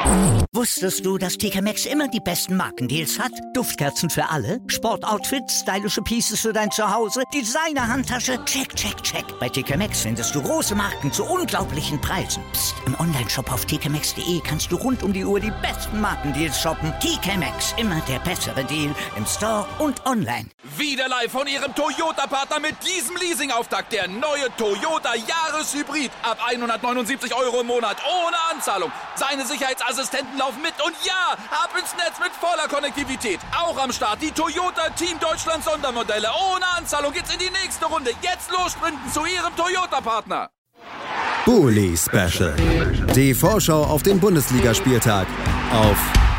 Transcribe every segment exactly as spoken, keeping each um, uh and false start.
Wusstest du, dass T K Maxx immer die besten Markendeals hat? Duftkerzen für alle, Sportoutfits, stylische Pieces für dein Zuhause, Designer-Handtasche, check, check, check. Bei T K Maxx findest du große Marken zu unglaublichen Preisen. Psst. Im Onlineshop auf t k maxx punkt d e kannst du rund um die Uhr die besten Markendeals shoppen. T K Maxx, immer der bessere Deal im Store und online. Wieder live von Ihrem Toyota-Partner mit diesem Leasing-Auftakt. Der neue Toyota Jahreshybrid. Ab hundertneunundsiebzig Euro im Monat. Ohne Anzahlung. Seine Sicherheitsassistenten laufen mit. Und ja, ab ins Netz mit voller Konnektivität. Auch am Start die Toyota Team Deutschland Sondermodelle. Ohne Anzahlung geht's in die nächste Runde. Jetzt los sprinten zu Ihrem Toyota-Partner. Bully Special. Die Vorschau auf den Bundesligaspieltag auf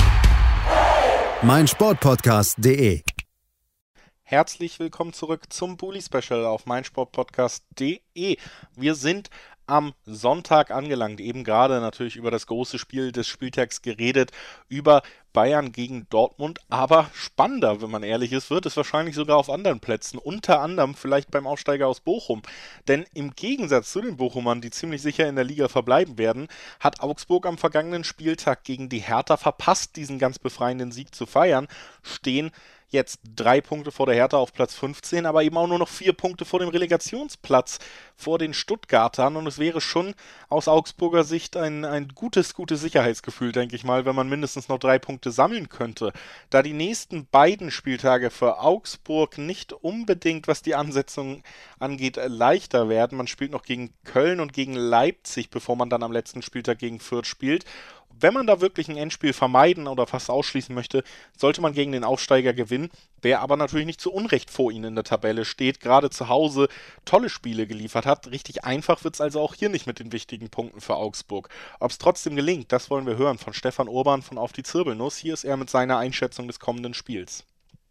meinsportpodcast punkt de. Herzlich willkommen zurück zum Bully Special auf meinsportpodcast punkt de. Wir sind am Sonntag angelangt, eben gerade natürlich über das große Spiel des Spieltags geredet, über Bayern gegen Dortmund, aber spannender, wenn man ehrlich ist, wird es wahrscheinlich sogar auf anderen Plätzen, unter anderem vielleicht beim Aufsteiger aus Bochum, denn im Gegensatz zu den Bochumern, die ziemlich sicher in der Liga verbleiben werden, hat Augsburg am vergangenen Spieltag gegen die Hertha verpasst, diesen ganz befreienden Sieg zu feiern, stehen jetzt drei Punkte vor der Hertha auf Platz fünfzehn, aber eben auch nur noch vier Punkte vor dem Relegationsplatz vor den Stuttgartern. Und es wäre schon aus Augsburger Sicht ein, ein gutes, gutes Sicherheitsgefühl, denke ich mal, wenn man mindestens noch drei Punkte sammeln könnte. Da die nächsten beiden Spieltage für Augsburg nicht unbedingt, was die Ansetzung angeht, leichter werden. Man spielt noch gegen Köln und gegen Leipzig, bevor man dann am letzten Spieltag gegen Fürth spielt. Wenn man da wirklich ein Endspiel vermeiden oder fast ausschließen möchte, sollte man gegen den Aufsteiger gewinnen, der aber natürlich nicht zu Unrecht vor ihnen in der Tabelle steht, gerade zu Hause tolle Spiele geliefert hat. Richtig einfach wird es also auch hier nicht mit den wichtigen Punkten für Augsburg. Ob es trotzdem gelingt, das wollen wir hören von Stefan Urban von Auf die Zirbelnuss. Hier ist er mit seiner Einschätzung des kommenden Spiels.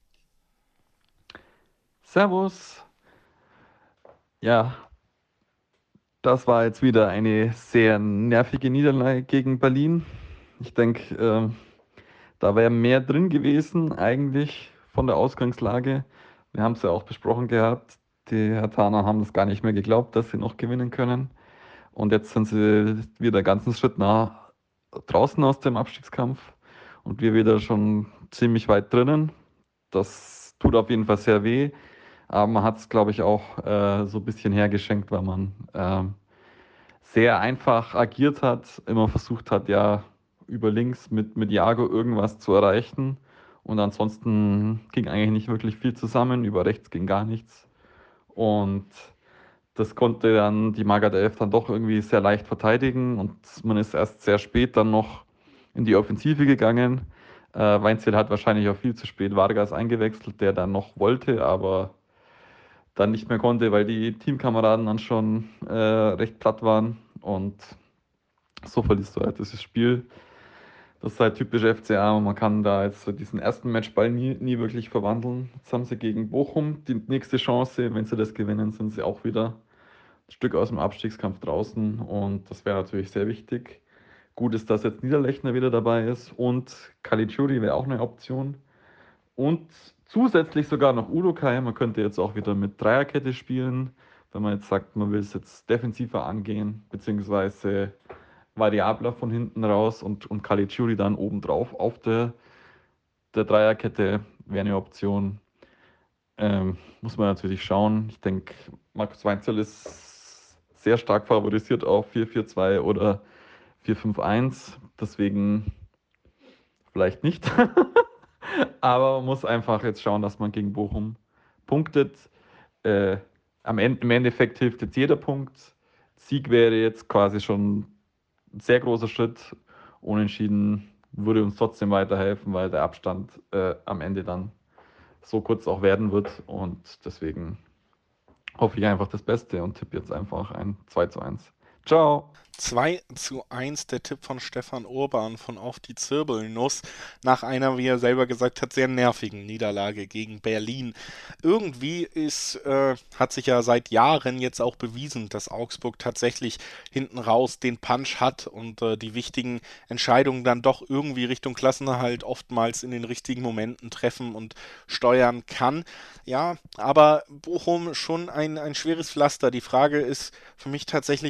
Servus. Ja, das war jetzt wieder eine sehr nervige Niederlage gegen Berlin. Ich denke, äh, da wäre mehr drin gewesen eigentlich von der Ausgangslage. Wir haben es ja auch besprochen gehabt. Die Herthaner haben das gar nicht mehr geglaubt, dass sie noch gewinnen können. Und jetzt sind sie wieder einen ganzen Schritt nah draußen aus dem Abstiegskampf und wir wieder schon ziemlich weit drinnen. Das tut auf jeden Fall sehr weh. Aber man hat es, glaube ich, auch äh, so ein bisschen hergeschenkt, weil man äh, sehr einfach agiert hat, immer versucht hat, ja, über links mit, mit Jago irgendwas zu erreichen. Und ansonsten ging eigentlich nicht wirklich viel zusammen, über rechts ging gar nichts. Und das konnte dann die Magath elf dann doch irgendwie sehr leicht verteidigen. Und man ist erst sehr spät dann noch in die Offensive gegangen. Äh, Weinziel hat wahrscheinlich auch viel zu spät Vargas eingewechselt, der dann noch wollte, aber dann nicht mehr konnte, weil die Teamkameraden dann schon äh, recht platt waren. Und so verlierst du halt dieses Spiel. Das ist halt typisch F C A. Man kann da jetzt so diesen ersten Matchball nie, nie wirklich verwandeln. Jetzt haben sie gegen Bochum die nächste Chance. Wenn sie das gewinnen, sind sie auch wieder ein Stück aus dem Abstiegskampf draußen. Und das wäre natürlich sehr wichtig. Gut ist, dass jetzt Niederlechner wieder dabei ist. Und Caligiuri wäre auch eine Option. Und zusätzlich sogar noch Udokai. Man könnte jetzt auch wieder mit Dreierkette spielen, wenn man jetzt sagt, man will es jetzt defensiver angehen, beziehungsweise variabler von hinten raus und, und Caligiuri dann obendrauf auf der, der Dreierkette wäre eine Option. Ähm, muss man natürlich schauen. Ich denke, Markus Weinzierl ist sehr stark favorisiert auf vier vier zwei oder vier fünf eins. Deswegen vielleicht nicht. Aber man muss einfach jetzt schauen, dass man gegen Bochum punktet. Äh, am Ende, Im Endeffekt hilft jetzt jeder Punkt. Sieg wäre jetzt quasi schon ein sehr großer Schritt. Unentschieden würde uns trotzdem weiterhelfen, weil der Abstand äh, am Ende dann so kurz auch werden wird. Und deswegen hoffe ich einfach das Beste und tippe jetzt einfach ein zwei zu eins. Ciao! zwei zu eins, der Tipp von Stefan Urban von Auf die Zirbelnuss nach einer, wie er selber gesagt hat, sehr nervigen Niederlage gegen Berlin. Irgendwie ist, äh, hat sich ja seit Jahren jetzt auch bewiesen, dass Augsburg tatsächlich hinten raus den Punch hat und äh, die wichtigen Entscheidungen dann doch irgendwie Richtung Klassenerhalt oftmals in den richtigen Momenten treffen und steuern kann. Ja, aber Bochum schon ein, ein schweres Pflaster. Die Frage ist für mich tatsächlich, inwieweit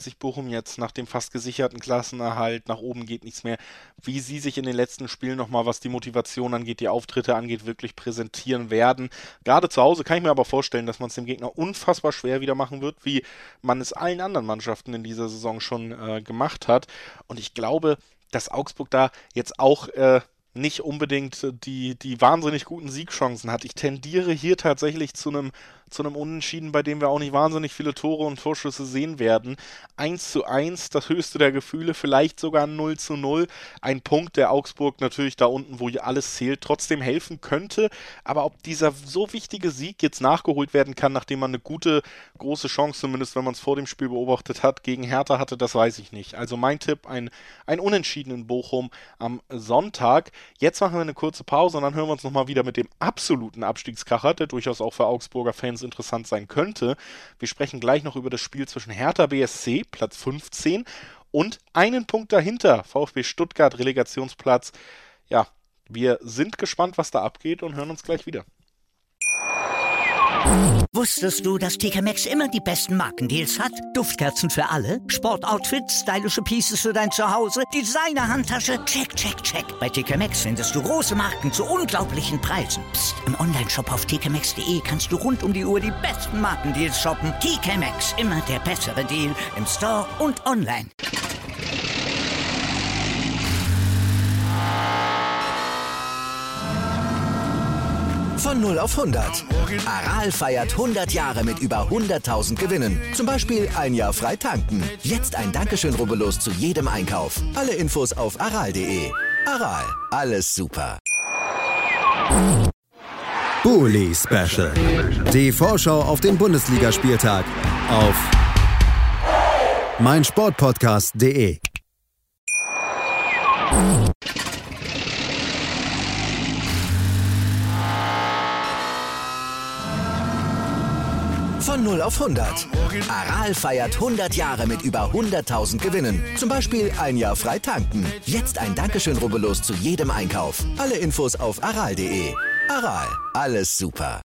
stellt sich Bochum jetzt nach dem fast gesicherten Klassenerhalt, nach oben geht nichts mehr, wie sie sich in den letzten Spielen nochmal, was die Motivation angeht, die Auftritte angeht, wirklich präsentieren werden. Gerade zu Hause kann ich mir aber vorstellen, dass man es dem Gegner unfassbar schwer wieder machen wird, wie man es allen anderen Mannschaften in dieser Saison schon äh, gemacht hat. Und ich glaube, dass Augsburg da jetzt auch äh, nicht unbedingt die, die wahnsinnig guten Siegchancen hat. Ich tendiere hier tatsächlich zu einem zu einem Unentschieden, bei dem wir auch nicht wahnsinnig viele Tore und Torschüsse sehen werden. eins zu eins, das höchste der Gefühle, vielleicht sogar null zu null. Ein Punkt, der Augsburg natürlich da unten, wo alles zählt, trotzdem helfen könnte. Aber ob dieser so wichtige Sieg jetzt nachgeholt werden kann, nachdem man eine gute, große Chance, zumindest wenn man es vor dem Spiel beobachtet hat, gegen Hertha hatte, das weiß ich nicht. Also mein Tipp, ein, ein Unentschieden in Bochum am Sonntag. Jetzt machen wir eine kurze Pause und dann hören wir uns nochmal wieder mit dem absoluten Abstiegskracher, der durchaus auch für Augsburger Fans interessant sein könnte. Wir sprechen gleich noch über das Spiel zwischen Hertha B S C, Platz fünfzehn, und einen Punkt dahinter, VfB Stuttgart, Relegationsplatz. Ja, wir sind gespannt, was da abgeht und hören uns gleich wieder. Wusstest du, dass T K Maxx immer die besten Markendeals hat? Duftkerzen für alle, Sportoutfits, stylische Pieces für dein Zuhause, Designer-Handtasche, check, check, check. Bei T K Maxx findest du große Marken zu unglaublichen Preisen. Psst. Im Onlineshop auf t k maxx punkt d e kannst du rund um die Uhr die besten Markendeals shoppen. T K Maxx, immer der bessere Deal im Store und online. Von null auf hundert. Aral feiert hundert Jahre mit über hunderttausend Gewinnen. Zum Beispiel ein Jahr frei tanken. Jetzt ein Dankeschön, rubbellos zu jedem Einkauf. Alle Infos auf aral punkt de. Aral, alles super. Bully Special. Die Vorschau auf den Bundesligaspieltag auf meinsportpodcast punkt de. Von null auf hundert. Aral feiert hundert Jahre mit über hunderttausend Gewinnen. Zum Beispiel ein Jahr frei tanken. Jetzt ein Dankeschön, rubbellos zu jedem Einkauf. Alle Infos auf aral punkt de. Aral, alles super.